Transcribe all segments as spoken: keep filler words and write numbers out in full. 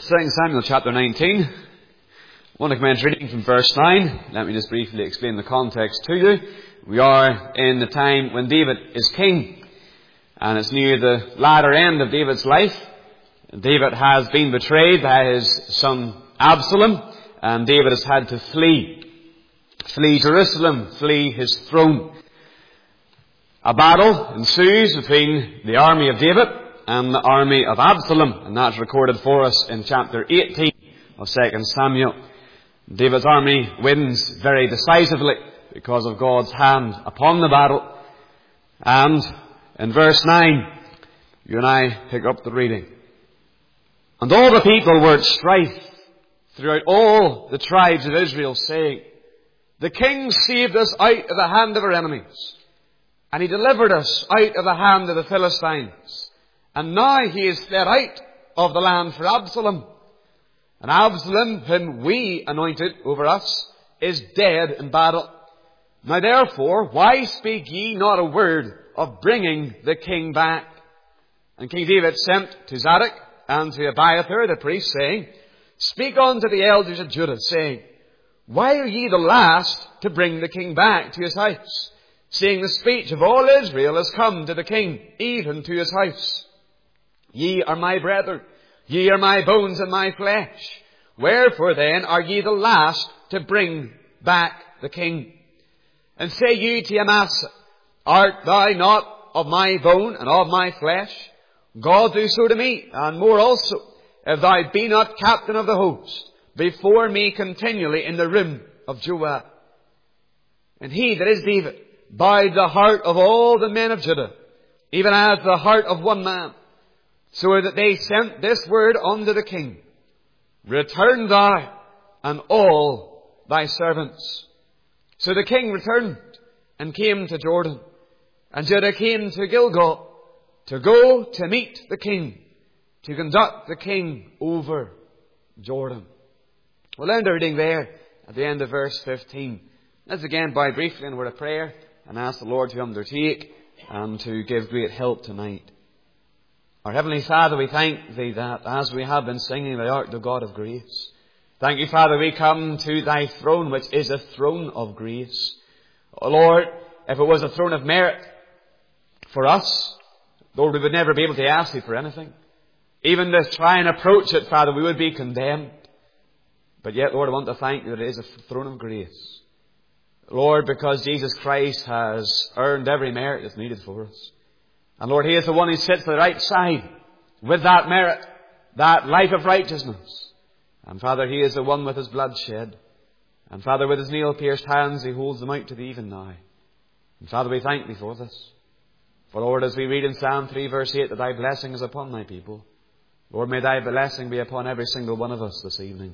Second Samuel chapter nineteen. I want to commence reading from verse nine. Let me just briefly explain the context to you. We are in the time when David is king, and it's near the latter end of David's life. David has been betrayed by his son Absalom, and David has had to flee. Flee Jerusalem, flee his throne. A battle ensues between the army of David and the army of Absalom, and that's recorded for us in chapter eighteen of Second Samuel. David's army wins very decisively because of God's hand upon the battle. And in verse nine, you and I pick up the reading. And all the people were at strife throughout all the tribes of Israel, saying, The king saved us out of the hand of our enemies, and he delivered us out of the hand of the Philistines. And now he is fled out of the land for Absalom. And Absalom, whom we anointed over us, is dead in battle. Now therefore, why speak ye not a word of bringing the king back? And King David sent to Zadok and to Abiathar the priest, saying, Speak unto the elders of Judah, saying, Why are ye the last to bring the king back to his house, seeing the speech of all Israel has come to the king, even to his house? Ye are my brethren, ye are my bones and my flesh. Wherefore then are ye the last to bring back the king? And say ye to Amasa, Art thou not of my bone and of my flesh? God do so to me, and more also, if thou be not captain of the host, before me continually in the room of Joab. And he, that is David, bowed the heart of all the men of Judah, even as the heart of one man, so that they sent this word unto the king, Return thou and all thy servants. So the king returned and came to Jordan, and Judah came to Gilgal to go to meet the king, to conduct the king over Jordan. We'll end our reading there at the end of verse fifteen. Let's again bow briefly in a word of prayer and ask the Lord to undertake and to give great help tonight. Our Heavenly Father, we thank Thee that as we have been singing, Thou art the God of grace. Thank You, Father, we come to Thy throne, which is a throne of grace. Oh Lord, if it was a throne of merit for us, Lord, we would never be able to ask Thee for anything. Even to try and approach it, Father, we would be condemned. But yet, Lord, I want to thank You that it is a throne of grace. Lord, because Jesus Christ has earned every merit that's needed for us. And Lord, He is the one who sits at the right side with that merit, that life of righteousness. And Father, He is the one with His blood shed. And Father, with His nail-pierced hands, He holds them out to Thee even now. And Father, we thank Thee for this. For Lord, as we read in Psalm three verse eight, that Thy blessing is upon Thy people. Lord, may Thy blessing be upon every single one of us this evening.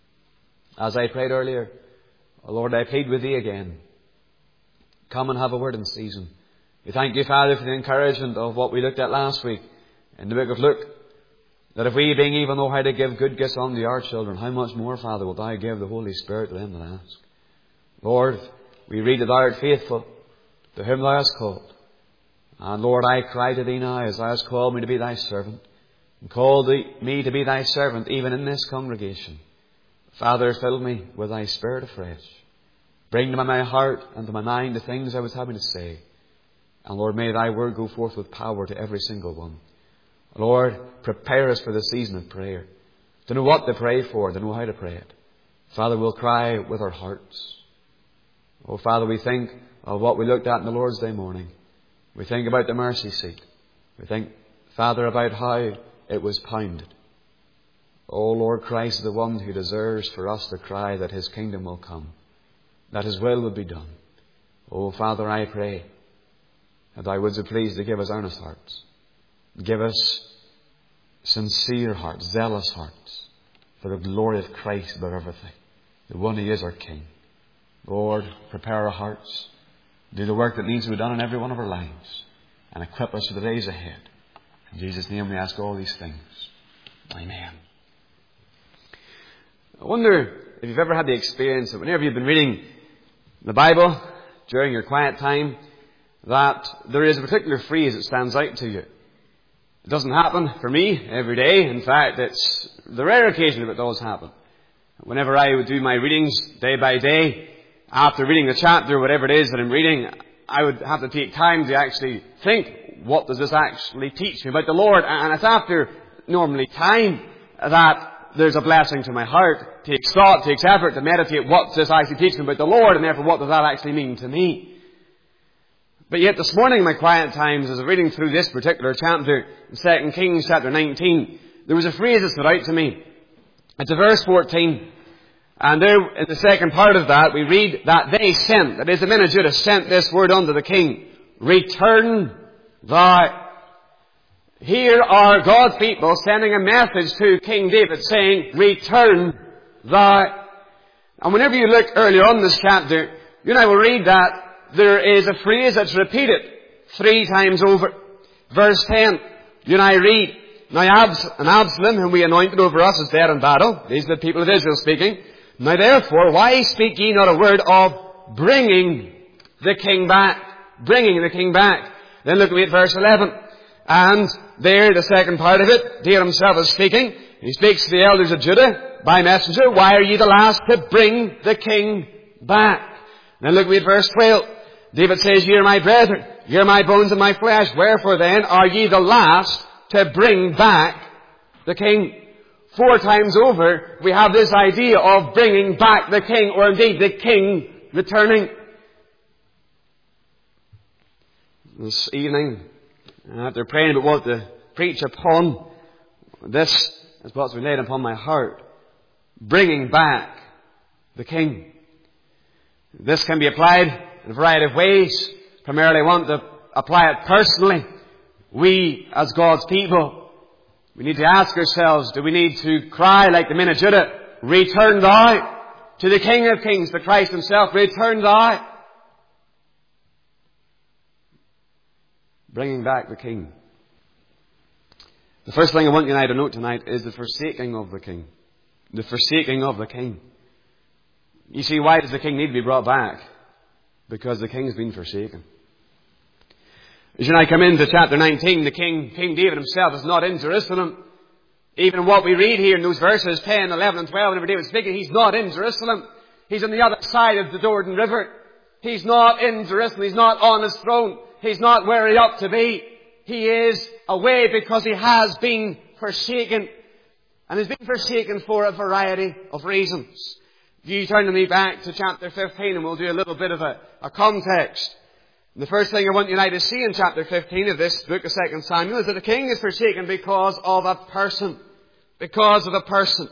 As I prayed earlier, oh Lord, I plead with Thee again. Come and have a word in season. We thank You, Father, for the encouragement of what we looked at last week in the book of Luke. That if we, being evil, know how to give good gifts unto our children, how much more, Father, will Thou give the Holy Spirit to them that ask. Lord, we read that Thou art faithful to whom Thou hast called. And Lord, I cry to Thee now as Thou hast called me to be Thy servant, and called me to be Thy servant even in this congregation. Father, fill me with Thy Spirit afresh. Bring to my heart and to my mind the things I was having to say. And Lord, may Thy word go forth with power to every single one. Lord, prepare us for the season of prayer. To know what to pray for, to know how to pray it. Father, we'll cry with our hearts. Oh, Father, we think of what we looked at in the Lord's Day morning. We think about the mercy seat. We think, Father, about how it was pounded. Oh, Lord Christ is the one who deserves for us to cry that His kingdom will come, that His will will be done. Oh, Father, I pray that Thou wouldst be pleased to give us earnest hearts. Give us sincere hearts, zealous hearts, for the glory of Christ above everything, the one who is our King. Lord, prepare our hearts. Do the work that needs to be done in every one of our lives, and equip us for the days ahead. In Jesus' name we ask all these things. Amen. I wonder if you've ever had the experience that whenever you've been reading the Bible during your quiet time, that there is a particular phrase that stands out to you. It doesn't happen for me every day. In fact, it's the rare occasion if it does happen. Whenever I would do my readings day by day, after reading the chapter, whatever it is that I'm reading, I would have to take time to actually think, what does this actually teach me about the Lord? And it's after normally time that there's a blessing to my heart. It takes thought, takes effort to meditate, what does this actually teach me about the Lord, and therefore what does that actually mean to me? But yet this morning, in my quiet times, as I was reading through this particular chapter, in Second Kings chapter nineteen, there was a phrase that stood out to me. It's a verse fourteen. And there, in the second part of that, we read that they sent, that is, the men of Judah sent this word unto the king, return thou. Here are God's people sending a message to King David saying, return thou. And whenever you look earlier on in this chapter, you and I will read that there is a phrase that's repeated three times over. Verse ten, you and I read, now Abs- and Absalom, whom we anointed over us, is dead in battle. These are the people of Israel speaking. Now therefore, why speak ye not a word of bringing the king back? Bringing the king back. Then look at verse eleven. And there, the second part of it, David himself is speaking. He speaks to the elders of Judah by messenger. Why are ye the last to bring the king back? Then look at verse twelve. David says, ye are my brethren, ye are my bones and my flesh. Wherefore then are ye the last to bring back the king? Four times over, we have this idea of bringing back the king, or indeed the king returning. This evening, after praying about what to preach upon, this is what's been laid upon my heart. Bringing back the king. This can be applied in a variety of ways. Primarily I want to apply it personally. We, as God's people, we need to ask ourselves, do we need to cry like the men of Judah, return thou to the King of Kings, to Christ himself, return thou. Bringing back the king. The first thing I want you and I to note tonight is the forsaking of the king. The forsaking of the king. You see, why does the king need to be brought back? Because the king's been forsaken. As you and I come into chapter nineteen, the king, King David himself, is not in Jerusalem. Even what we read here in those verses ten, eleven and twelve, whenever David's speaking, he's not in Jerusalem. He's on the other side of the Jordan River. He's not in Jerusalem. He's not on his throne. He's not where he ought to be. He is away because he has been forsaken. And he's been forsaken for a variety of reasons. If you turn to me back to chapter fifteen, and we'll do a little bit of a, a context. And the first thing I want you and I to see in chapter fifteen of this book of Second Samuel is that the king is forsaken because of a person. Because of a person.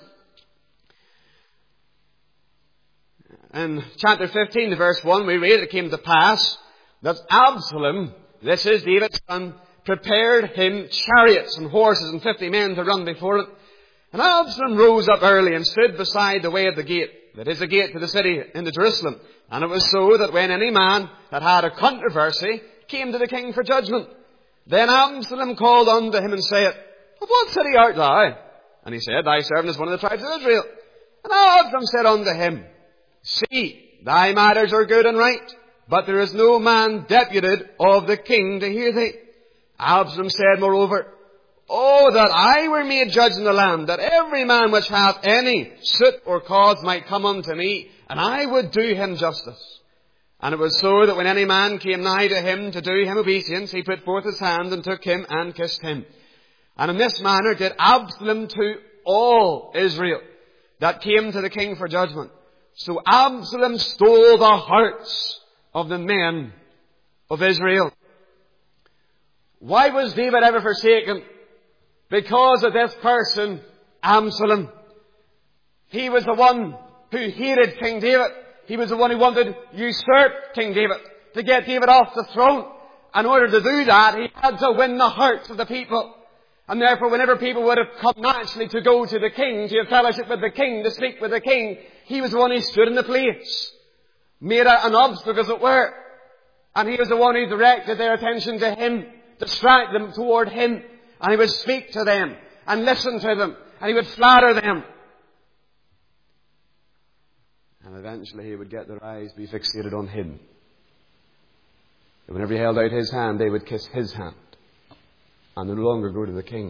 In chapter fifteen, the verse one, we read, it came to pass that Absalom, this is David's son, prepared him chariots and horses and fifty men to run before it. And Absalom rose up early and stood beside the way of the gate, that is the gate to the city into Jerusalem. And it was so that when any man that had a controversy came to the king for judgment, then Absalom called unto him and said, of what city art thou? And he said, thy servant is one of the tribes of Israel. And Absalom said unto him, see, thy matters are good and right, but there is no man deputed of the king to hear thee. Absalom said moreover, oh, that I were made judge in the land, that every man which hath any suit or cause might come unto me, and I would do him justice. And it was so that when any man came nigh to him to do him obeisance, he put forth his hand and took him and kissed him. And in this manner did Absalom to all Israel that came to the king for judgment. So Absalom stole the hearts of the men of Israel. Why was David ever forsaken? Because of this person, Absalom. He was the one who hated King David. He was the one who wanted to usurp King David, to get David off the throne. In order to do that, he had to win the hearts of the people. And therefore, whenever people would have come naturally to go to the king, to have fellowship with the king, to speak with the king, he was the one who stood in the place, made a, an obstacle, as it were. And he was the one who directed their attention to him, distract them toward him. And he would speak to them and listen to them. And he would flatter them. And eventually he would get their eyes be fixated on him. And whenever he held out his hand, they would kiss his hand. and they no longer go to the king.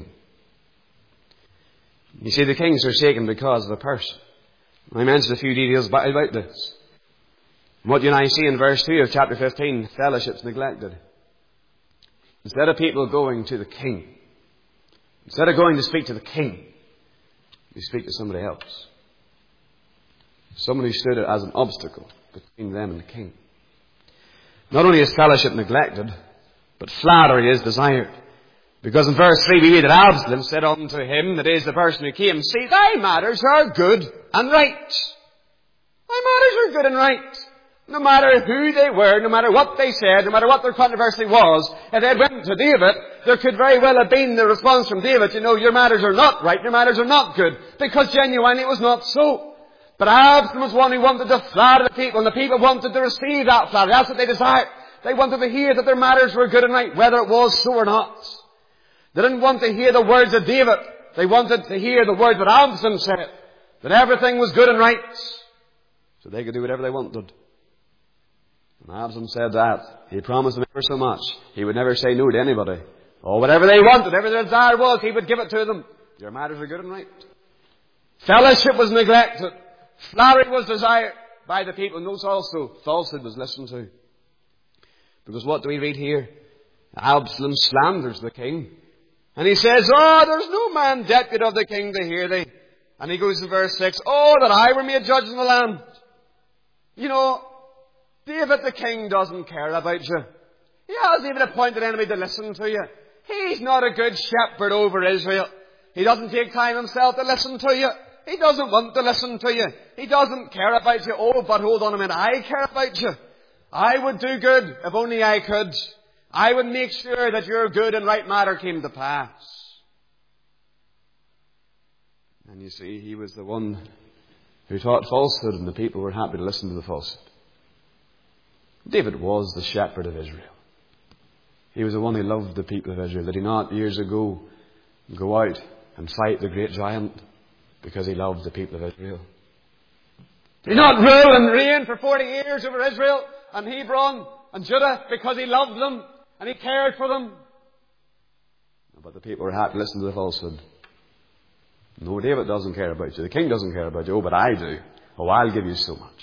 You see, the king's forsaken because of the person. I mentioned a few details about this. What you and I see in verse two of chapter fifteen, fellowship's neglected. Instead of people going to the king, instead of going to speak to the king, you speak to somebody else. Somebody who stood as an obstacle between them and the king. Not only is fellowship neglected, but flattery is desired. Because in verse three we read that Absalom said unto him, that is the person who came, See, thy matters are good and right. Thy matters are good and right. No matter who they were, no matter what they said, no matter what their controversy was, if they went to David, there could very well have been the response from David, you know, your matters are not right, your matters are not good, because genuinely it was not so. But Absalom was one who wanted to flatter the people, and the people wanted to receive that flattery. That's what they desired. They wanted to hear that their matters were good and right, whether it was so or not. They didn't want to hear the words of David. They wanted to hear the words that Absalom said, that everything was good and right, so they could do whatever they wanted. And Absalom said that. He promised them ever so much. He would never say no to anybody. Or whatever they wanted, whatever their desire was, he would give it to them. Your matters are good and right. Fellowship was neglected. Flattery was desired by the people. Notice also, falsehood was listened to. Because what do we read here? Absalom slanders the king. And he says, Oh, there's no man deputy of the king to hear thee. And he goes to verse six, Oh, that I were made judge in the land. You know, David the king doesn't care about you. He hasn't even appointed anybody to listen to you. He's not a good shepherd over Israel. He doesn't take time himself to listen to you. He doesn't want to listen to you. He doesn't care about you. Oh, but hold on a minute. I care about you. I would do good if only I could. I would make sure that your good and right matter came to pass. And you see, he was the one who taught falsehood, and the people were happy to listen to the falsehood. David was the shepherd of Israel. He was the one who loved the people of Israel. Did he not, years ago, go out and fight the great giant because he loved the people of Israel? Did he not rule and reign for forty years over Israel and Hebron and Judah because he loved them and he cared for them? But the people were happy to listen to the falsehood. No, David doesn't care about you. The king doesn't care about you. Oh, but I do. Oh, I'll give you so much.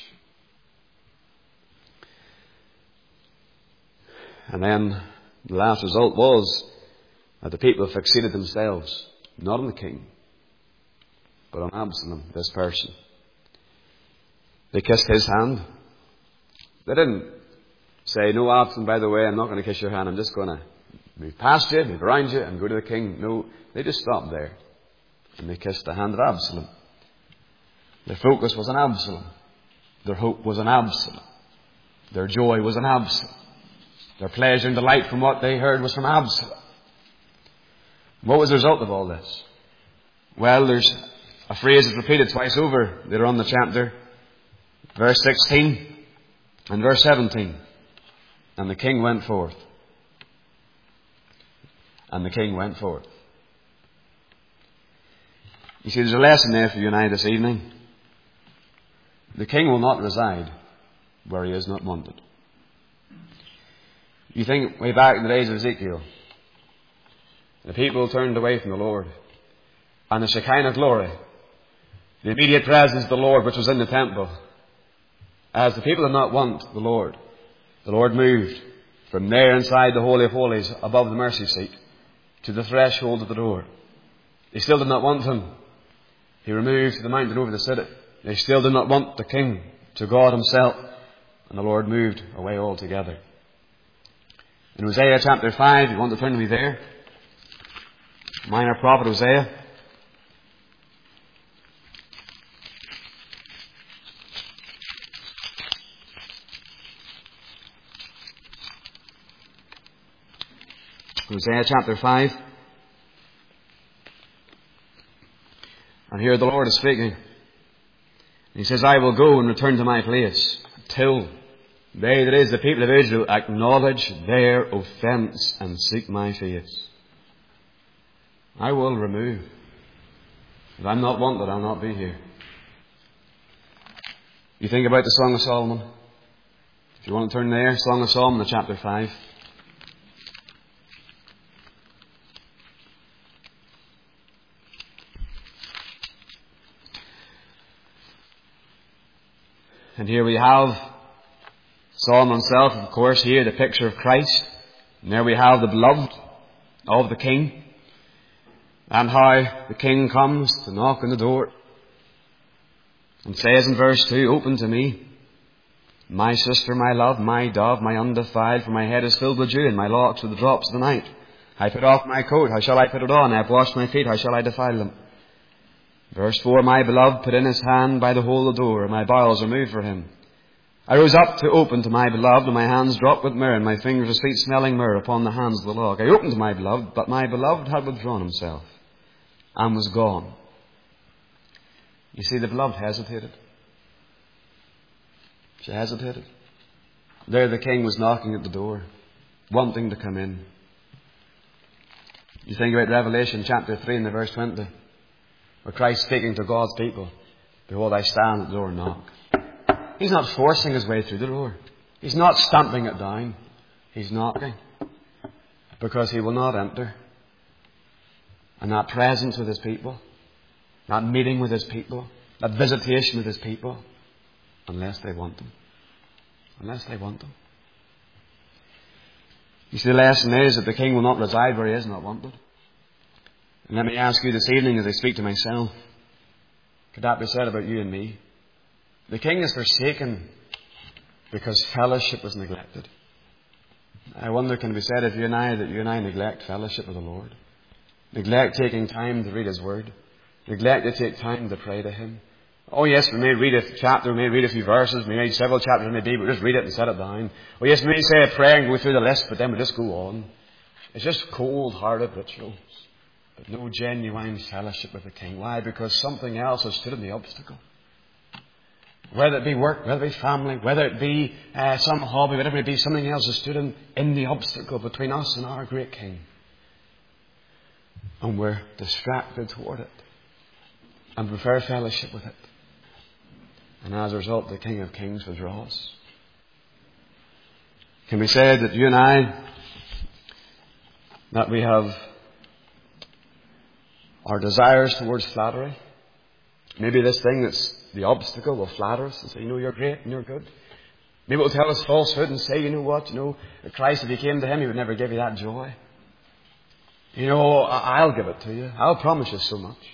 And then the last result was that the people fixated themselves, not on the king, but on Absalom, this person. They kissed his hand. They didn't say, No, Absalom, by the way, I'm not going to kiss your hand. I'm just going to move past you, move around you, and go to the king. No, they just stopped there. And they kissed the hand of Absalom. Their focus was on Absalom. Their hope was on Absalom. Their joy was on Absalom. Their pleasure and delight from what they heard was from Absalom. What was the result of all this? Well, there's a phrase that's repeated twice over later on in the chapter. Verse sixteen and verse seventeen. And the king went forth. And the king went forth. You see, there's a lesson there for you and I this evening. The king will not reside where he is not wanted. You think way back in the days of Ezekiel, the people turned away from the Lord, and the Shekinah glory, the immediate presence of the Lord which was in the temple, as the people did not want the Lord, the Lord moved from there inside the Holy of Holies above the mercy seat to the threshold of the door. They still did not want him. He removed to the mountain over the city. They still did not want the king, to God himself, and the Lord moved away altogether. In Hosea chapter five, you want to turn to me there? Minor prophet Hosea. Hosea chapter five. And here the Lord is speaking. He says, I will go and return to my place till they, that is, the people of Israel, acknowledge their offence and seek my face. I will remove. If I'm not wanted, I'll not be here. You think about the Song of Solomon. If you want to turn there, Song of Solomon, chapter five. And here we have Solomon himself, of course, here, the picture of Christ. And there we have the beloved of the King. And how the King comes to knock on the door and says in verse two, "Open to me, my sister, my love, my dove, my undefiled, for my head is filled with dew, and my locks with the drops of the night. I put off my coat, how shall I put it on? I have washed my feet, how shall I defile them?" Verse four, "My beloved put in his hand by the hole of the door, and my bowels are moved for him. I rose up to open to my beloved, and my hands dropped with myrrh, and my fingers a sweet-smelling myrrh upon the hands of the log. I opened to my beloved, but my beloved had withdrawn himself and was gone." You see, the beloved hesitated. She hesitated. There the King was knocking at the door, wanting to come in. You think about Revelation chapter three and the verse twenty, where Christ speaking to God's people, "Behold, I stand at the door and knock." He's not forcing his way through the door. He's not stamping it down. He's knocking, because he will not enter. And that presence with his people, that meeting with his people, that visitation with his people, unless they want him. Unless they want him. You see, the lesson is that the King will not reside where he is not wanted. And let me ask you this evening as I speak to myself, could that be said about you and me? The King is forsaken because fellowship was neglected. I wonder, can it be said of you and I that you and I neglect fellowship with the Lord? Neglect taking time to read His Word? Neglect to take time to pray to Him? Oh yes, we may read a chapter, we may read a few verses, we may read several chapters, maybe, but just read it and set it down. Oh yes, we may say a prayer and go through the list, but then we just go on. It's just cold-hearted rituals, but no genuine fellowship with the King. Why? Because something else has stood in the obstacle. Whether it be work, whether it be family, whether it be uh, some hobby, whatever it be, something else has stood in, in the obstacle between us and our great King. And we're distracted toward it and prefer fellowship with it. And as a result, the King of Kings withdraws. Can we say that you and I, that we have our desires towards flattery? Maybe this thing that's the obstacle will flatter us and say, you know, you're great and you're good. Maybe it will tell us falsehood and say, you know what, you know, Christ, if you came to Him, He would never give you that joy. You know, I'll give it to you. I'll promise you so much.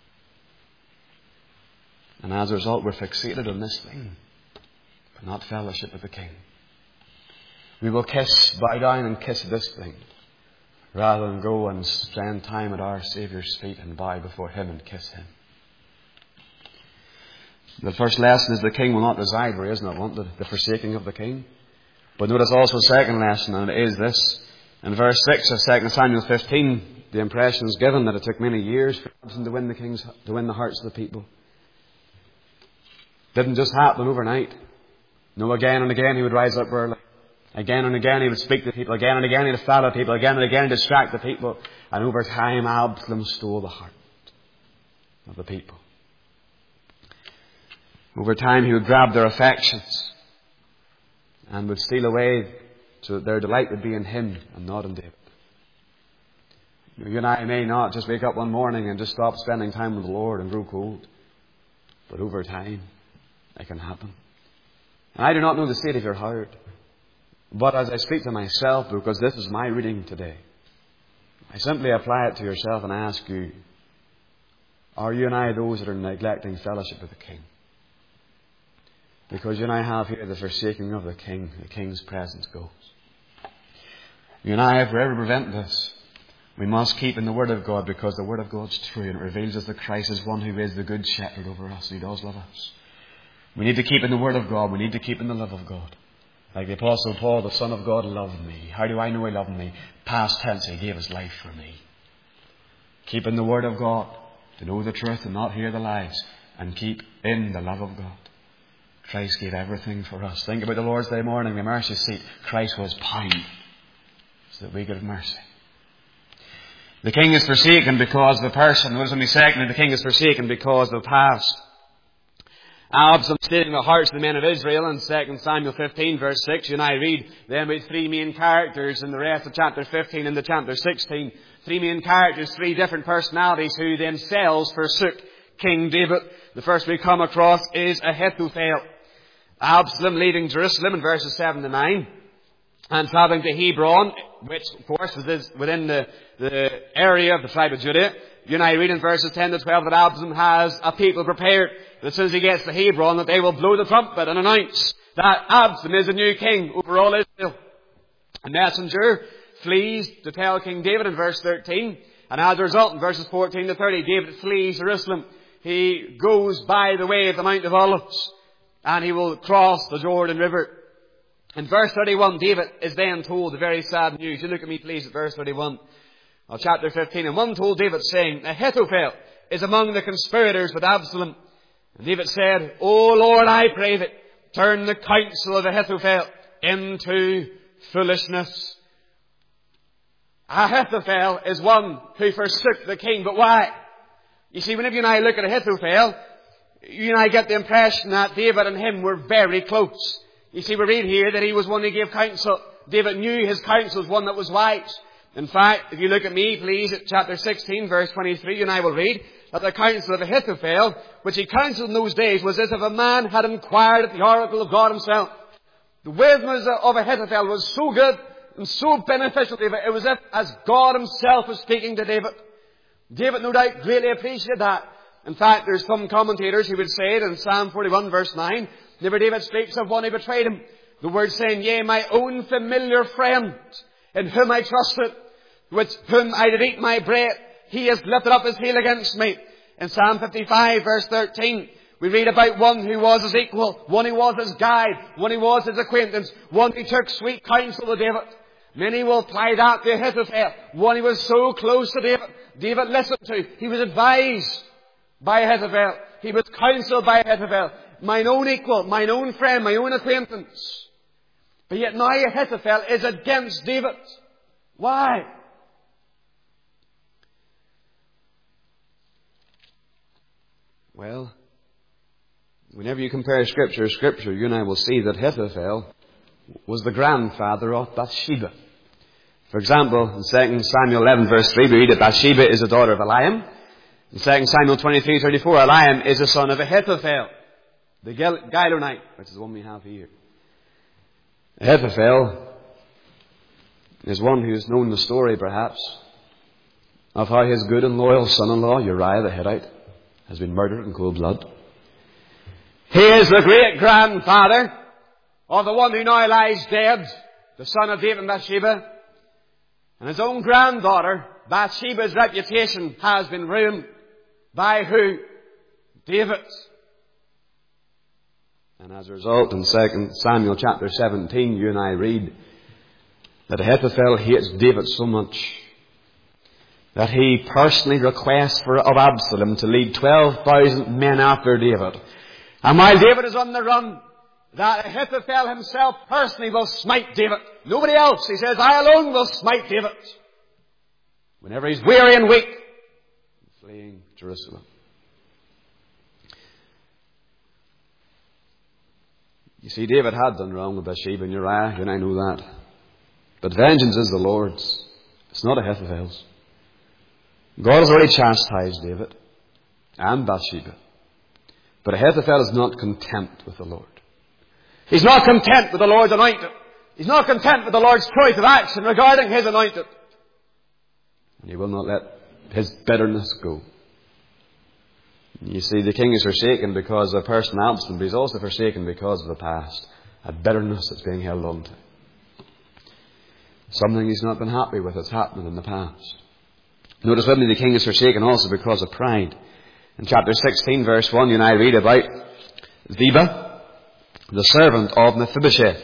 And as a result, we're fixated on this thing, but not fellowship with the King. We will kiss, bow down and kiss this thing, rather than go and spend time at our Saviour's feet and bow before Him and kiss Him. The first lesson is the King will not reside where He is not wanted, the forsaking of the King. But notice also the second lesson, and it is this. In verse six of Second Samuel fifteen, the impression is given that it took many years for Samson to win the king's, to win the hearts of the people. It didn't just happen overnight. No, again and again he would rise up early. Again and again he would speak to people. Again and again he would flatter people. Again and again he would distract the people. And over time Absalom stole the heart of the people. Over time he would grab their affections and would steal away so that their delight would be in him and not in David. You and I may not just wake up one morning and just stop spending time with the Lord and grow cold. But over time it can happen. And I do not know the state of your heart. But as I speak to myself, because this is my reading today, I simply apply it to yourself and ask you, are you and I those that are neglecting fellowship with the King? Because you and I have here the forsaking of the King. The King's presence goes. You and I, if we ever prevent this, we must keep in the Word of God, because the Word of God's true and it reveals us that Christ is one who is the good shepherd over us and He does love us. We need to keep in the Word of God. We need to keep in the love of God. Like the Apostle Paul, the Son of God loved me. How do I know He loved me? Past tense, He gave His life for me. Keep in the Word of God to know the truth and not hear the lies, and keep in the love of God. Christ gave everything for us. Think about the Lord's Day morning, the mercy seat. Christ was pound so that we could have mercy. The King is forsaken because of the person. Notice on me secondly, the King is forsaken because of the past. Absalom stealing the hearts of the men of Israel in Second Samuel fifteen verse six. You and I read then about three main characters in the rest of chapter fifteen and the chapter sixteen. Three main characters, three different personalities who themselves forsook King David. The first we come across is Ahithophel. Absalom leaving Jerusalem in verses seven to nine and travelling to Hebron, which of course is within the, the area of the tribe of Judah. You and I read in verses ten to twelve that Absalom has a people prepared that as soon as he gets to Hebron that they will blow the trumpet and announce that Absalom is the new king over all Israel. A messenger flees to tell King David in verse thirteen, and as a result in verses fourteen to thirty, David flees Jerusalem. He goes by the way of the Mount of Olives, and he will cross the Jordan River. In verse thirty-one, David is then told the very sad news. You look at me please at verse thirty-one of chapter fifteen. And one told David, saying, Ahithophel is among the conspirators with Absalom. And David said, O Lord, I pray that turn the counsel of Ahithophel into foolishness. Ahithophel is one who forsook the king. But why? You see, whenever you and I look at Ahithophel, you and I get the impression that David and him were very close. You see, we read here that he was one who gave counsel. David knew his counsel was one that was wise. In fact, if you look at me, please, at chapter sixteen, verse twenty-three, you and I will read that the counsel of Ahithophel, which he counselled in those days, was as if a man had inquired at the oracle of God himself. The wisdom of Ahithophel was so good and so beneficial to David, it was as if as God himself was speaking to David. David, no doubt, greatly appreciated that. In fact, there's some commentators who would say it in Psalm forty-one, verse nine, whenever David speaks of one who betrayed him, the word saying, Yea, my own familiar friend, in whom I trusted, with whom I did eat my bread, he has lifted up his heel against me. In Psalm fifty-five, verse thirteen, we read about one who was his equal, one who was his guide, one who was his acquaintance, one who took sweet counsel of David. Many will apply that to Ahithophel, one who was so close to David. David listened to, he was advised by Ahithophel. He was counselled by Ahithophel. Mine own equal, mine own friend, my own acquaintance. But yet now Ahithophel is against David. Why? Well, whenever you compare Scripture to Scripture, you and I will see that Ahithophel was the grandfather of Bathsheba. For example, in Second Samuel eleven, verse three, we read that Bathsheba is the daughter of Eliam. In Second Samuel twenty-three, thirty-four, Eliam is the son of Ahithophel, the Gilonite, which is the one we have here. Ahithophel is one who has known the story, perhaps, of how his good and loyal son-in-law, Uriah the Hittite, has been murdered in cold blood. He is the great-grandfather of the one who now lies dead, the son of David and Bathsheba. And his own granddaughter, Bathsheba's reputation has been ruined. By who? David. And as a result, in Second Samuel chapter seventeen, you and I read that Ahithophel hates David so much that he personally requests for of Absalom to lead twelve thousand men after David. And while David is on the run, that Ahithophel himself personally will smite David. Nobody else. He says, I alone will smite David. Whenever he's weary and weak, fleeing Jerusalem. You see, David had done wrong with Bathsheba and Uriah, and I know that. But vengeance is the Lord's. It's not Ahithophel's. God has already chastised David and Bathsheba. But Ahithophel is not content with the Lord. He's not content with the Lord's anointed. He's not content with the Lord's choice of action regarding his anointed. And he will not let his bitterness go. You see, the king is forsaken because of personal Absalom, but he's also forsaken because of the past. A bitterness that's being held on to. Something he's not been happy with that's happened in the past. Notice with me, the king is forsaken also because of pride. In chapter sixteen, verse one, you and I read about Ziba, the servant of Mephibosheth.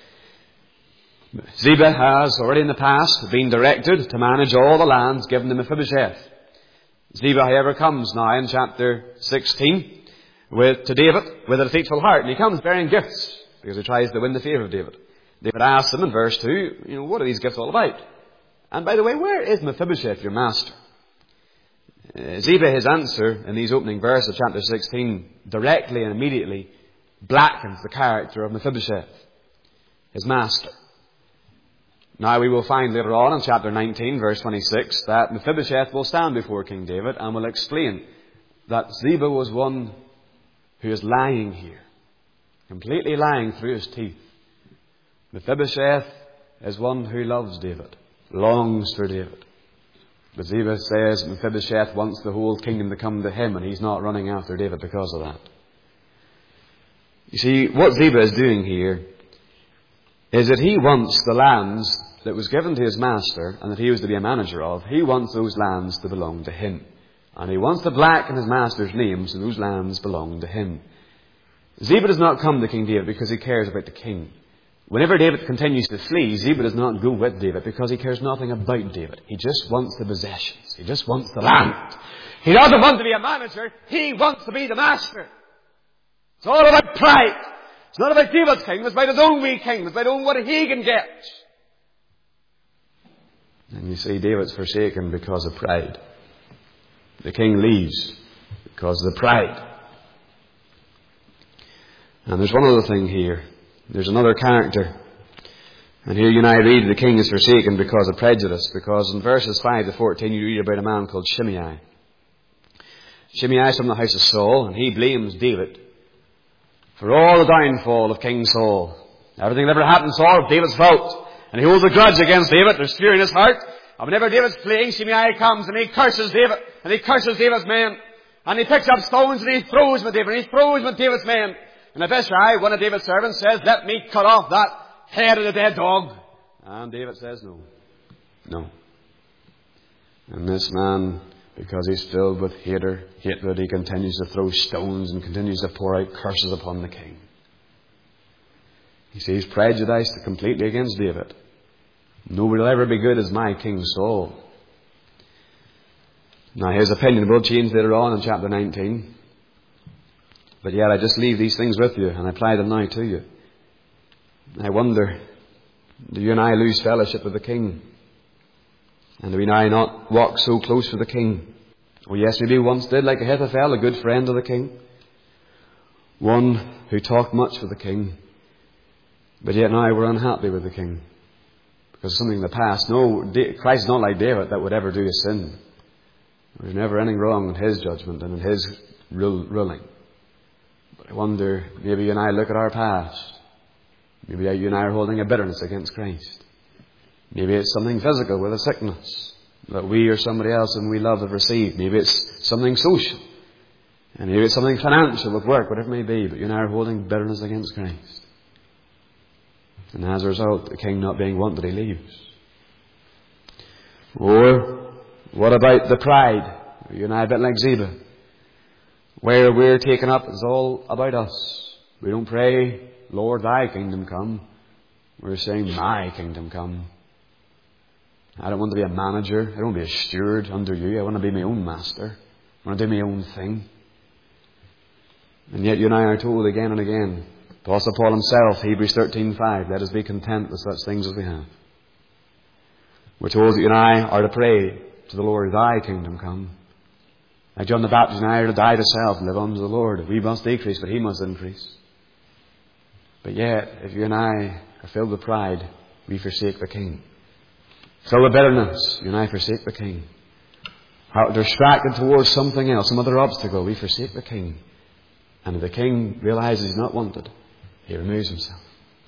Ziba has already in the past been directed to manage all the lands given to Mephibosheth. Ziba, however, comes now in chapter sixteen with, to David with a deceitful heart. And he comes bearing gifts because he tries to win the favour of David. David asks him in verse two, you know, what are these gifts all about? And by the way, where is Mephibosheth, your master? Uh, Ziba, his answer in these opening verses of chapter sixteen, directly and immediately blackens the character of Mephibosheth, his master. Now we will find later on in chapter nineteen, verse twenty-six, that Mephibosheth will stand before King David and will explain that Ziba was one who is lying here. completely lying through his teeth. Mephibosheth is one who loves David, longs for David. But Ziba says Mephibosheth wants the whole kingdom to come to him, and he's not running after David because of that. You see, what Ziba is doing here is that he wants the lands that was given to his master and that he was to be a manager of. He wants those lands to belong to him. And he wants to blacken his master's name so those lands belong to him. Ziba does not come to King David because he cares about the king. Whenever David continues to flee, Ziba does not go with David because he cares nothing about David. He just wants the possessions. He just wants the land. He doesn't want to be a manager. He wants to be the master. It's all about pride. It's not about David's kingdom. It's about his own wee kingdom. It's about own what he can get. And you see, David's forsaken because of pride. The king leaves because of the pride. And there's one other thing here. There's another character. And here you and I read the king is forsaken because of prejudice. Because in verses five to fourteen you read about a man called Shimei. Shimei is from the house of Saul, and he blames David for all the downfall of King Saul. Everything that ever happened to Saul, David's fault. And he holds a grudge against David. There's fear in his heart. And whenever David's fleeing, Shimei comes and he curses David. And he curses David's men. And he picks up stones and he throws with David. And he throws with David's men. And Abishai, one of David's servants, says, "Let me cut off that head of the dead dog." And David says, no. No. And this man, because he's filled with hater, hatred, he continues to throw stones and continues to pour out curses upon the king. You see, he's prejudiced completely against David. Nobody will ever be good as my King Saul. Now, his opinion will change later on in chapter nineteen. But yet I just leave these things with you and I apply them now to you. I wonder, do you and I lose fellowship with the king? And do we now not walk so close with the king? Oh yes, maybe we once did, like Ahithophel, a good friend of the king. One who talked much with the king. But yet now we're unhappy with the king. Because of something in the past. No, Christ is not like David that would ever do a sin. There's never anything wrong in his judgment and in his ruling. But I wonder, maybe you and I look at our past. Maybe you and I are holding a bitterness against Christ. Maybe it's something physical with a sickness that we or somebody else whom we love have received. Maybe it's something social. And maybe it's something financial with work, whatever it may be. But you and I are holding bitterness against Christ. And as a result, the king not being wanted, he leaves. Or, what about the pride? You and I a bit like Ziba. Where we're taken up is all about us. We don't pray, "Lord, thy kingdom come." We're saying, "My kingdom come." I don't want to be a manager. I don't want to be a steward under you. I want to be my own master. I want to do my own thing. And yet you and I are told again and again, Apostle Paul himself, Hebrews thirteen five, let us be content with such things as we have. We're told that you and I are to pray to the Lord, "Thy kingdom come." Like John the Baptist and I are to die to self and live unto the Lord. We must decrease, but he must increase. But yet, if you and I are filled with pride, we forsake the king. Filled with bitterness, you and I forsake the king. Are distracted towards something else, some other obstacle, we forsake the king. And if the king realizes he's not wanted, he removes himself.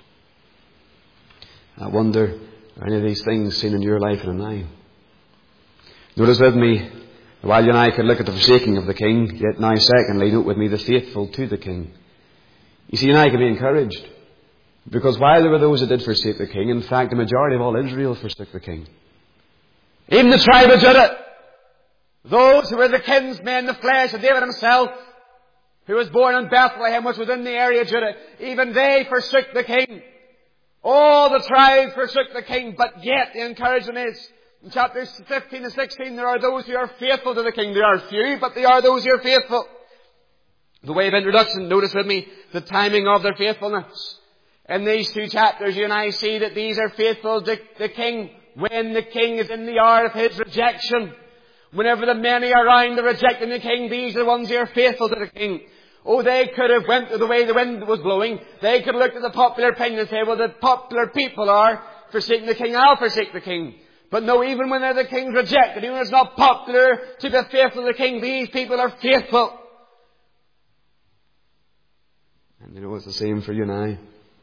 I wonder, are any of these things seen in your life and in mine? Notice with me, while you and I could look at the forsaking of the king, yet now secondly, note with me the faithful to the king. You see, you and I can be encouraged. Because while there were those that did forsake the king, in fact, the majority of all Israel forsook the king. Even the tribe of Judah, those who were the kinsmen, the flesh of David himself, who was born in Bethlehem, which was in the area of Judah, even they forsook the king. All the tribes forsook the king, but yet the encouragement is, in chapters fifteen and sixteen, there are those who are faithful to the king. There are few, but they are those who are faithful. The way of introduction, notice with me the timing of their faithfulness. In these two chapters, you and I see that these are faithful to the king when the king is in the hour of his rejection. Whenever the many around are rejecting the king, these are the ones who are faithful to the king. Oh, they could have went the way the wind was blowing. They could have looked at the popular opinion and say, well, the popular people are forsaking the king, I'll forsake the king. But no, even when the king's rejected, even when it's not popular to be faithful to the king, these people are faithful. And you know, it's the same for you and I.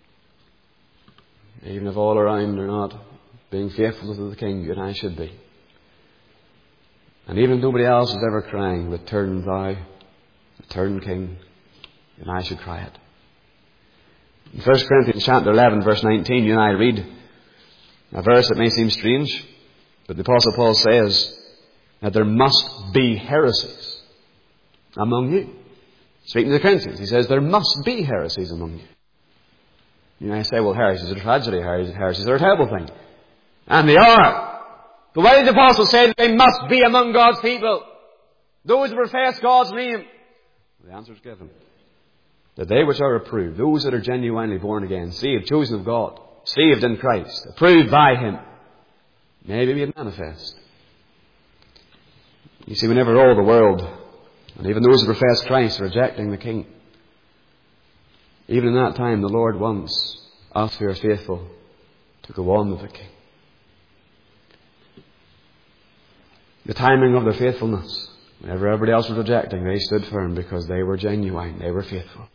Even if all around are not being faithful to the King, you and I should be. And even if nobody else is ever crying, "Return thou, return King," you and I should cry it. In First Corinthians chapter eleven, verse nineteen, you and I read a verse that may seem strange, but the Apostle Paul says that there must be heresies among you. Speaking to the Corinthians, he says there must be heresies among you. You know, I say, well, heresies are a tragedy, heresies are a terrible thing. And they are. But why did the Apostle say that they must be among God's people? Those who profess God's name. The answer is given. That they which are approved, those that are genuinely born again, saved, chosen of God, saved in Christ, approved by Him, may be made manifest. You see, whenever all the world, and even those who profess Christ, are rejecting the King, even in that time the Lord wants us who are faithful to go on with the King. The timing of their faithfulness, whenever everybody else was rejecting, they stood firm because they were genuine, they were faithful.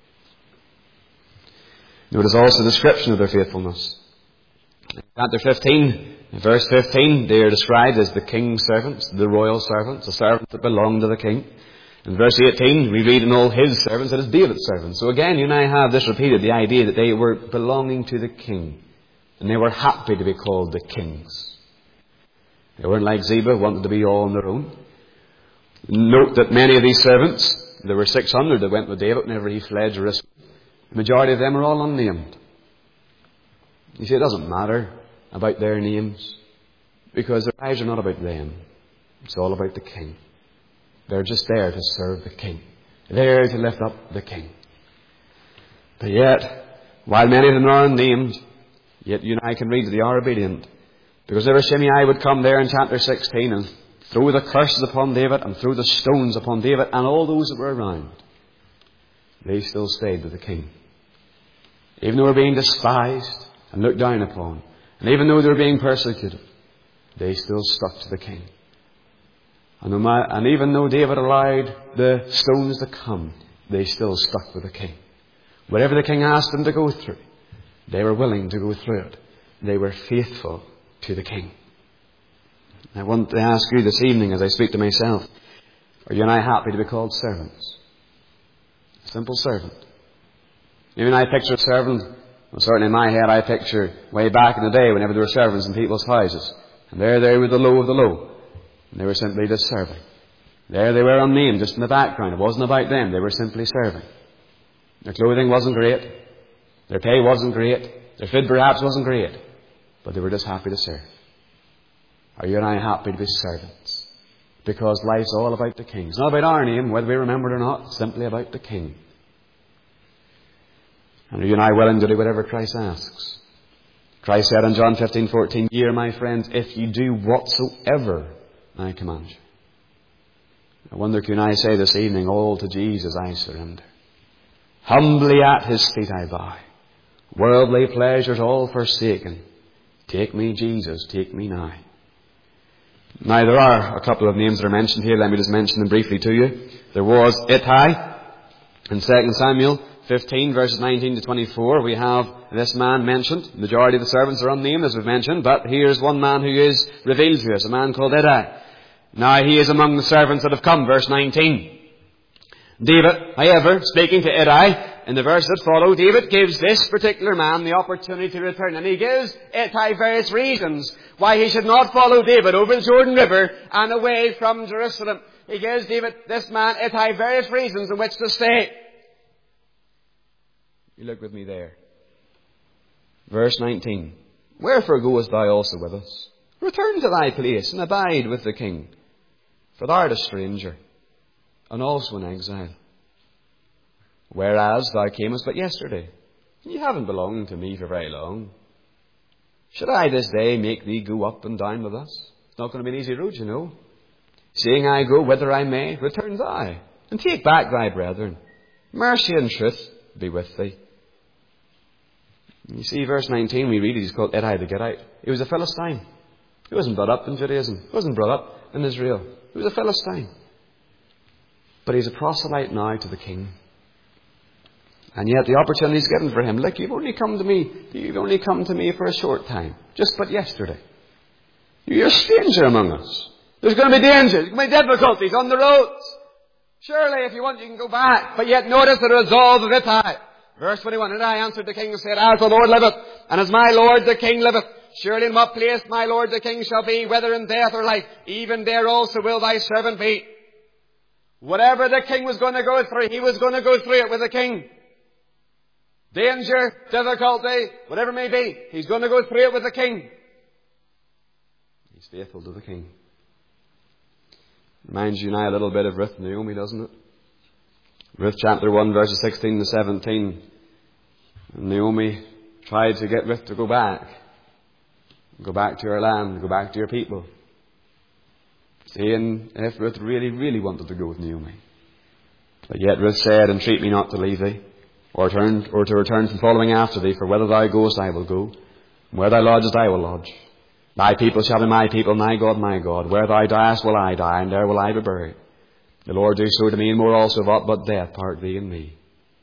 Notice also the description of their faithfulness. In chapter fifteen, in verse fifteen, they are described as the king's servants, the royal servants, the servants that belong to the king. In verse eighteen, we read in all his servants that is David's servants. So again, you and I have this repeated, the idea that they were belonging to the king. And they were happy to be called the kings. They weren't like Ziba, wanted to be all on their own. Note that many of these servants, there were six hundred that went with David whenever he fled Jerusalem. The majority of them are all unnamed. You see, it doesn't matter about their names, because their lives are not about them. It's all about the king. They're just there to serve the king. There to lift up the king. But yet, while many of them are unnamed, yet you and I can read that they are obedient. Because there Shimei would come there in chapter sixteen and throw the curses upon David and throw the stones upon David and all those that were around. They still stayed with the king. Even though they were being despised and looked down upon, and even though they were being persecuted, they still stuck to the king. And, and even though David allowed the stones to come, they still stuck with the king. Whatever the king asked them to go through, they were willing to go through it. They were faithful to the king. I want to ask you this evening as I speak to myself, are you and I happy to be called servants? A simple servant. Even I picture a servant, well, certainly in my head I picture way back in the day whenever there were servants in people's houses. And there they were the low of the low. And they were simply just serving. There they were unnamed, just in the background. It wasn't about them. They were simply serving. Their clothing wasn't great. Their pay wasn't great. Their food perhaps wasn't great. But they were just happy to serve. Are you and I happy to be servants? Because life's all about the king. It's not about our name, whether we remember it or not. It's simply about the king. And are you and I willing to do whatever Christ asks? Christ said in John fifteen fourteen, "Ye are my friends, if you do whatsoever I command you." I wonder, can I say this evening, all to Jesus I surrender. Humbly at His feet I bow. Worldly pleasures all forsaken. Take me, Jesus, take me now. Now, there are a couple of names that are mentioned here. Let me just mention them briefly to you. There was Ittai in Second Samuel fifteen, verses nineteen to twenty-four. We have this man mentioned. The majority of the servants are unnamed, as we've mentioned, but here's one man who is revealed to us, a man called Ittai. Now, he is among the servants that have come, verse nineteen. David, however, speaking to Ittai, in the verse that follow, David gives this particular man the opportunity to return. And he gives Ittai various reasons why he should not follow David over the Jordan River and away from Jerusalem. He gives David, this man, Ittai, various reasons in which to stay. You look with me there. Verse nineteen. Wherefore goest thou also with us? Return to thy place and abide with the king. For thou art a stranger, and also an exile. Whereas thou camest but yesterday. You haven't belonged to me for very long. Should I this day make thee go up and down with us? It's not going to be an easy road, you know. Seeing I go whither I may, return thou, and take back thy brethren. Mercy and truth be with thee. You see, verse nineteen, we read he's called Ittai the Gittite. He was a Philistine. He wasn't brought up in Judaism. He wasn't brought up in Israel. He was a Philistine. But he's a proselyte now to the king. And yet the opportunity is given for him. Look, you've only come to me, you've only come to me for a short time. Just but yesterday. You're a stranger among us. There's going to be dangers, there's going to be difficulties on the roads. Surely, if you want, you can go back. But yet notice the resolve of Ittai. Verse twenty-one, Ittai answered the king and said, As the Lord liveth, and as my lord the king liveth, surely in what place my lord the king shall be, whether in death or life, even there also will thy servant be. Whatever the king was going to go through, he was going to go through it with the king. Danger, difficulty, whatever it may be, he's going to go through it with the king. He's faithful to the king. Reminds you now a little bit of Ruth and Naomi, doesn't it? Ruth chapter one, verses sixteen to seventeen. Naomi tried to get Ruth to go back. Go back to her land, go back to your people. Saying if Ruth really, really wanted to go with Naomi. But yet Ruth said, Entreat me not to leave thee, or, turn, or to return from following after thee, for whither thou goest I will go, and where thou lodgest I will lodge. Thy people shall be my people, my God my God. Where thou diest will I die, and there will I be buried. The Lord do so to me, and more also, of what but death part thee and me.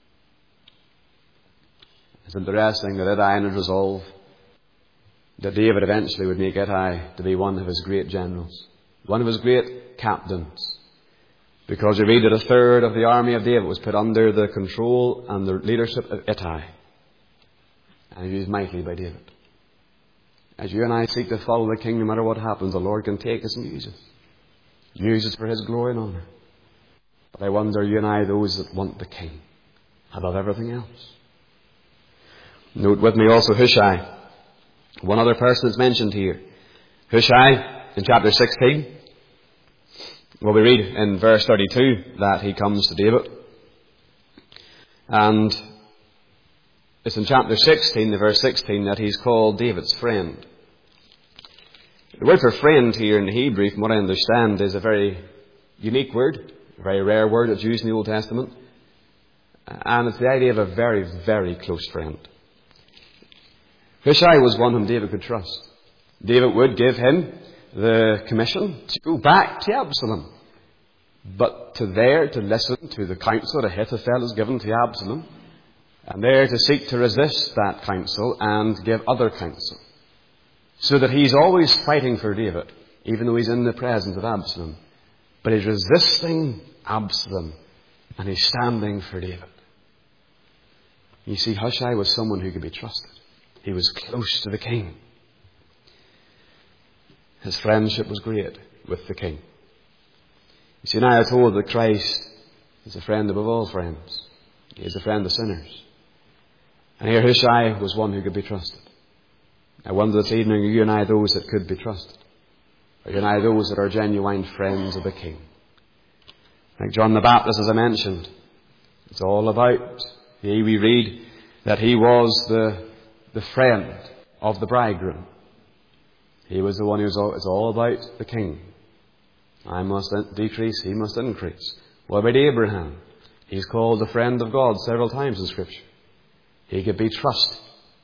It's interesting that Ittai in his resolve that David eventually would make Ittai to be one of his great generals, one of his great captains. Because you read that a third of the army of David was put under the control and the leadership of Ittai. And he was mightily by David. As you and I seek to follow the king, no matter what happens, the Lord can take us and use us. Use us for his glory and honour. But I wonder, you and I, those that want the king above everything else. Note with me also Hushai. One other person that's mentioned here. Hushai, in chapter sixteen. Well, we read in verse thirty-two that he comes to David. And it's in chapter sixteen, the verse sixteen, that he's called David's friend. The word for friend here in the Hebrew, from what I understand, is a very unique word, a very rare word that's used in the Old Testament. And it's the idea of a very, very close friend. Hushai was one whom David could trust. David would give him the commission to go back to Absalom. But to there to listen to the counsel that Ahithophel has given to Absalom, and there to seek to resist that counsel and give other counsel. So that he's always fighting for David, even though he's in the presence of Absalom. But he's resisting Absalom, and he's standing for David. You see, Hushai was someone who could be trusted. He was close to the king. His friendship was great with the king. You see, now I'm told that Christ is a friend above all friends. He is a friend of sinners. And here Hushai was one who could be trusted. I wonder this evening, are you and I those that could be trusted? Are you and I those that are genuine friends of the king? Like John the Baptist, as I mentioned, it's all about, here we read that he was the, the friend of the bridegroom. He was the one who was all, it's all about the king. I must decrease, he must increase. What about Abraham? He's called the friend of God several times in Scripture. He could be trusted.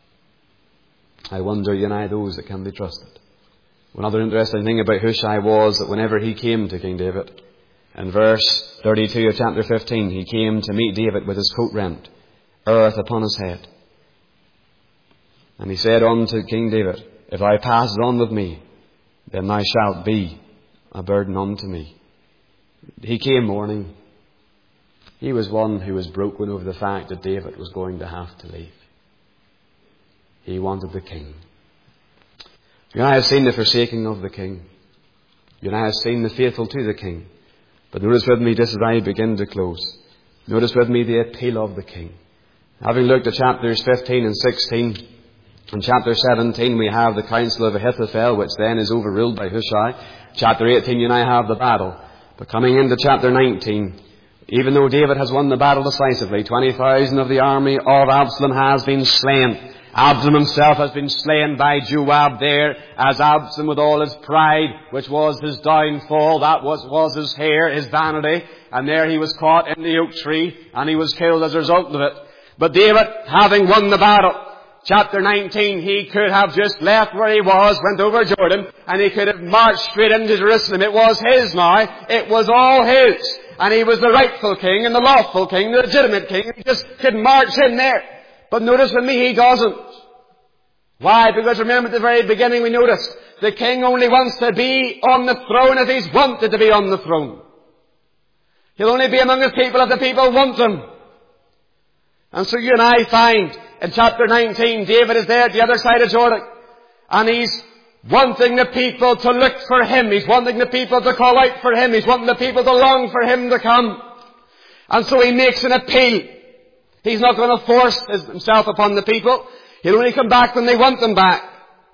I wonder, you and I, those that can be trusted. One other interesting thing about Hushai was that whenever he came to King David, in verse thirty-two of chapter fifteen, he came to meet David with his coat rent, earth upon his head. And he said unto King David, If thou pass on with me, then thou shalt be a burden unto me. He came mourning. He was one who was broken over the fact that David was going to have to leave. He wanted the king. You and I have seen the forsaking of the king. You and I have seen the faithful to the king. But notice with me, just as I begin to close, notice with me the appeal of the king. Having looked at chapters fifteen and sixteen, in chapter seventeen we have the counsel of Ahithophel, which then is overruled by Hushai. Chapter eighteen, you and I have the battle. But coming into chapter nineteen, even though David has won the battle decisively, twenty thousand of the army of Absalom has been slain. Absalom himself has been slain by Joab there, as Absalom with all his pride, which was his downfall, that was, was his hair, his vanity, and there he was caught in the oak tree, and he was killed as a result of it. But David, having won the battle, chapter nineteen, he could have just left where he was, went over Jordan, and he could have marched straight into Jerusalem. It was his now. It was all his. and he was the rightful king and the lawful king, the legitimate king, and he just could march in there. But notice with me, he doesn't. Why? Because remember at the very beginning we noticed, the king only wants to be on the throne if he's wanted to be on the throne. He'll only be among his people if the people want him. And so you and I find in chapter nineteen, David is there at the other side of Jordan. And he's wanting the people to look for him. He's wanting the people to call out for him. He's wanting the people to long for him to come. And so he makes an appeal. He's not going to force himself upon the people. He'll only come back when they want him back.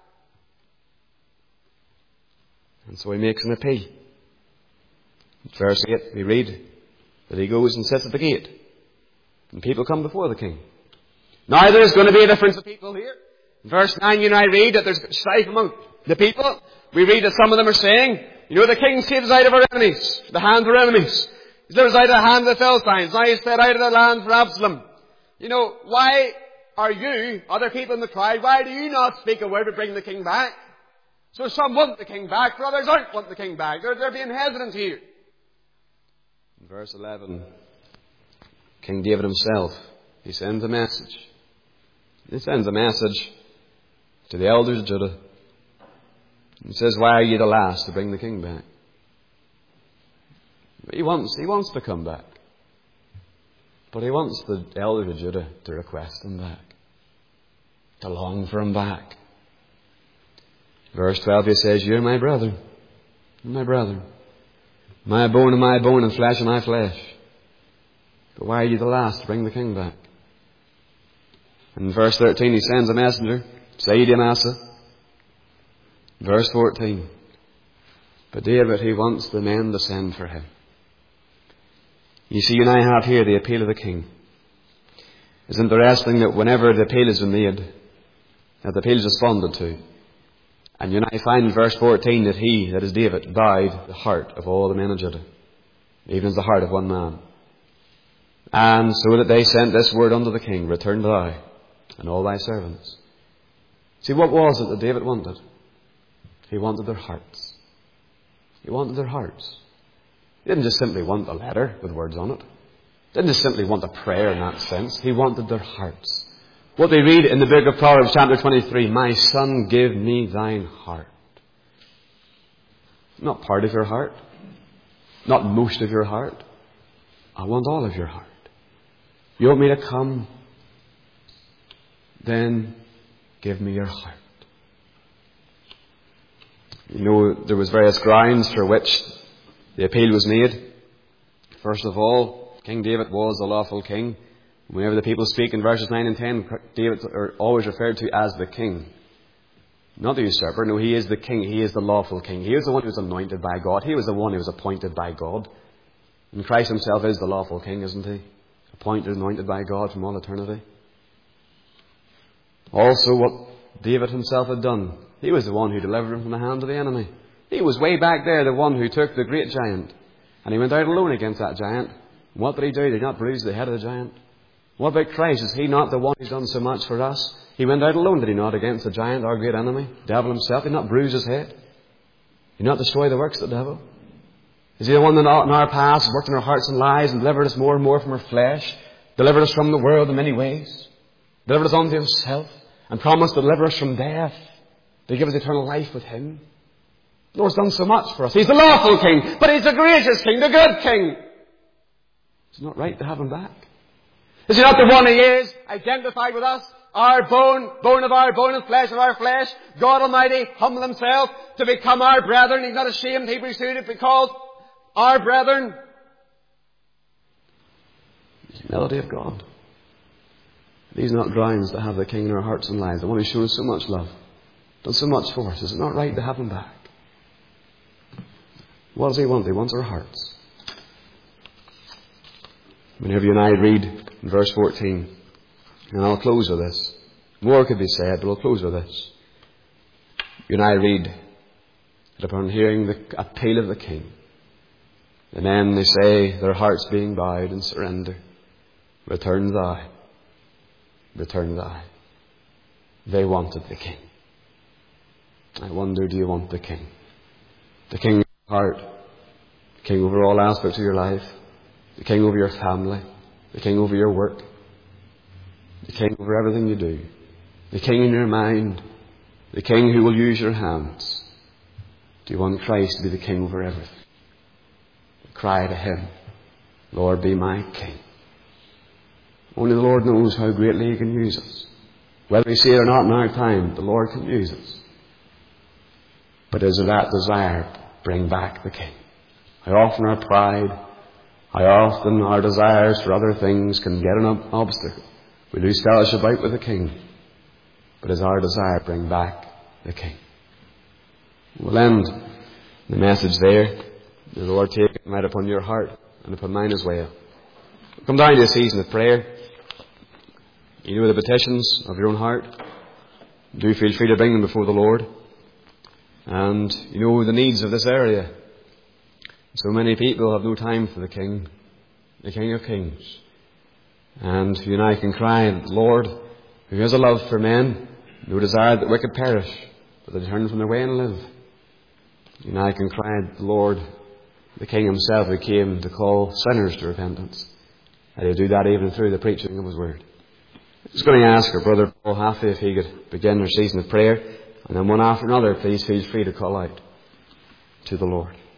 And so he makes an appeal. In verse eight we read that he goes and sits at the gate. And people come before the king. Now there's going to be a difference of people here. In verse nine you and I read that there's strife among the people. We read that some of them are saying, you know, the king saves us out of our enemies, the hand of our enemies. He delivers us out of the hand of the Philistines. Now he's fled out of the land for Absalom. You know, why are you, other people in the crowd, why do you not speak a word to bring the king back? So some want the king back, for others aren't want the king back. They're, they're being hesitant here. In verse eleven, King David himself, he sends a message. He sends a message to the elders of Judah. He says, why are you the last to bring the king back? He wants, he wants to come back. But he wants the elders of Judah to request him back. To long for him back. Verse twelve, he says, you're my brother. You're my brother. My bone of my bone and flesh of my flesh. But why are you the last to bring the king back? In verse thirteen, he sends a messenger, say to Amasa. Verse fourteen, but David, he wants the men to send for him. You see, you and I have here the appeal of the king. It's interesting that whenever the appeal is made, that the appeal is responded to. And you and I find in verse fourteen that he, that is David, bowed the heart of all the men of Judah, even as the heart of one man. And so that they sent this word unto the king, return thou and all thy servants. See, what was it that David wanted? He wanted their hearts. He wanted their hearts. He didn't just simply want a letter with words on it. He didn't just simply want a prayer in that sense. He wanted their hearts. What we read in the book of Proverbs chapter twenty-three, my son, give me thine heart. Not part of your heart. Not most of your heart. I want all of your heart. You want me to come? Then give me your heart. You know, there was various grounds for which the appeal was made. First of all, King David was the lawful king. Whenever the people speak in verses nine and ten, David are always referred to as the king. Not the usurper. No, he is the king. He is the lawful king. He is the one who was anointed by God. He was the one who was appointed by God. And Christ himself is the lawful king, isn't he? Appointed, anointed by God from all eternity. Also, what David himself had done. He was the one who delivered him from the hand of the enemy. He was way back there the one who took the great giant. And he went out alone against that giant. What did he do? Did he not bruise the head of the giant? What about Christ? Is he not the one who's done so much for us? He went out alone, did he not, against the giant, our great enemy, devil himself? Did he not bruise his head? Did he not destroy the works of the devil? Is he the one that in our past worked in our hearts and lives and delivered us more and more from our flesh, delivered us from the world in many ways, delivered us unto himself, and promised to deliver us from death, to give us eternal life with him? The Lord's done so much for us. He's the lawful king, but he's the gracious king, the good king. It's not right to have him back. Is he not the one he is, identified with us? Our bone, bone of our bone and flesh of our flesh. God Almighty humbled himself to become our brethren. He's not ashamed, Hebrews two, to be called our brethren. The humility of God. These are not grounds to have the king in our hearts and lives. The one who's shown us so much love, done so much for us. Is it not right to have him back? What does he want? He wants our hearts. Whenever you and I read in verse fourteen, and I'll close with this. More could be said, but I'll close with this. You and I read that upon hearing the appeal of the king, the men, they say, their hearts being bowed in surrender, return thou, return thou. They wanted the king. I wonder, do you want the king? The king of your heart, the king over all aspects of your life. the King over your family, the King over your work, the King over everything you do, the King in your mind, the King who will use your hands. Do you want Christ to be the King over everything? Cry to Him, Lord, be my King. Only the Lord knows how greatly He can use us. Whether we see it or not in our time, the Lord can use us. But is it that desire, bring back the King? How often our pride, how often our desires for other things can get an obstacle. We lose fellowship out with the King. But is our desire, bring back the King? We'll end the message there. The Lord take it right upon your heart and upon mine as well. Come down to a season of prayer. You know the petitions of your own heart. Do feel free to bring them before the Lord. And you know the needs of this area. So many people have no time for the King, the King of Kings. And you and I can cry, Lord, who has a love for men, no desire that wicked perish, but they turn from their way and live. You and I can cry, Lord, the King Himself who came to call sinners to repentance. And He'll do that even through the preaching of His Word. I'm just going to ask our brother Paul Haffey if he could begin our season of prayer. And then one after another, please feel free to call out to the Lord.